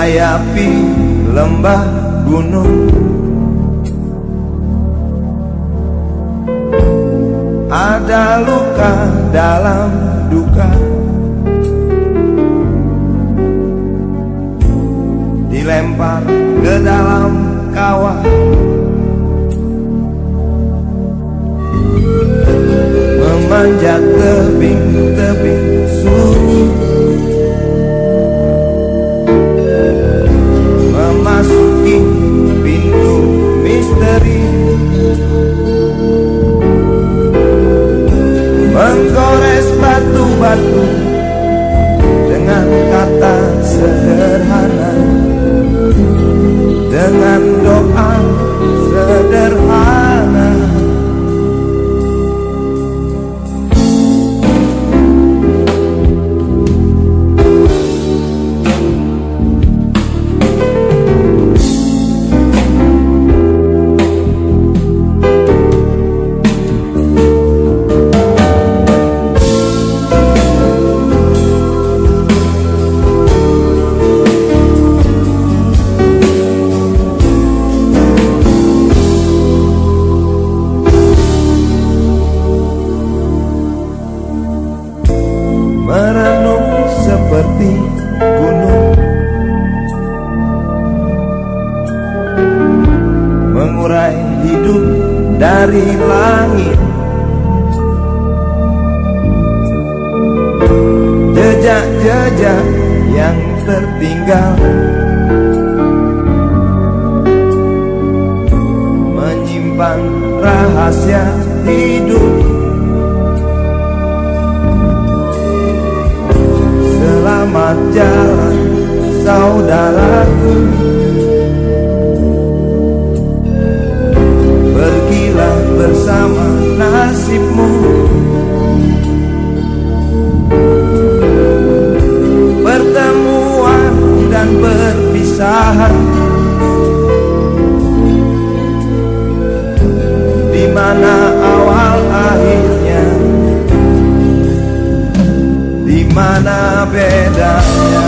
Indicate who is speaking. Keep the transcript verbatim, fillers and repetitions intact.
Speaker 1: mengayapi lembah gunung. Ada luka dalam duka, dilempar ke dalam kawah. Memanjat tebing-tebing sunyi, memasuki pintu misteri, menggores batu-batu dengan kata sederhana, dengan doa sederhana. Merenung seperti gunung, mengurai hidup dari langit. Jejak-jejak yang tertinggal menyimpan rahasia hidup. Selamat jalan saudaraku, pergilah bersama nasibmu. Pertemuan dan perpisahan, di mana awal akhirnya, di mana bedanya.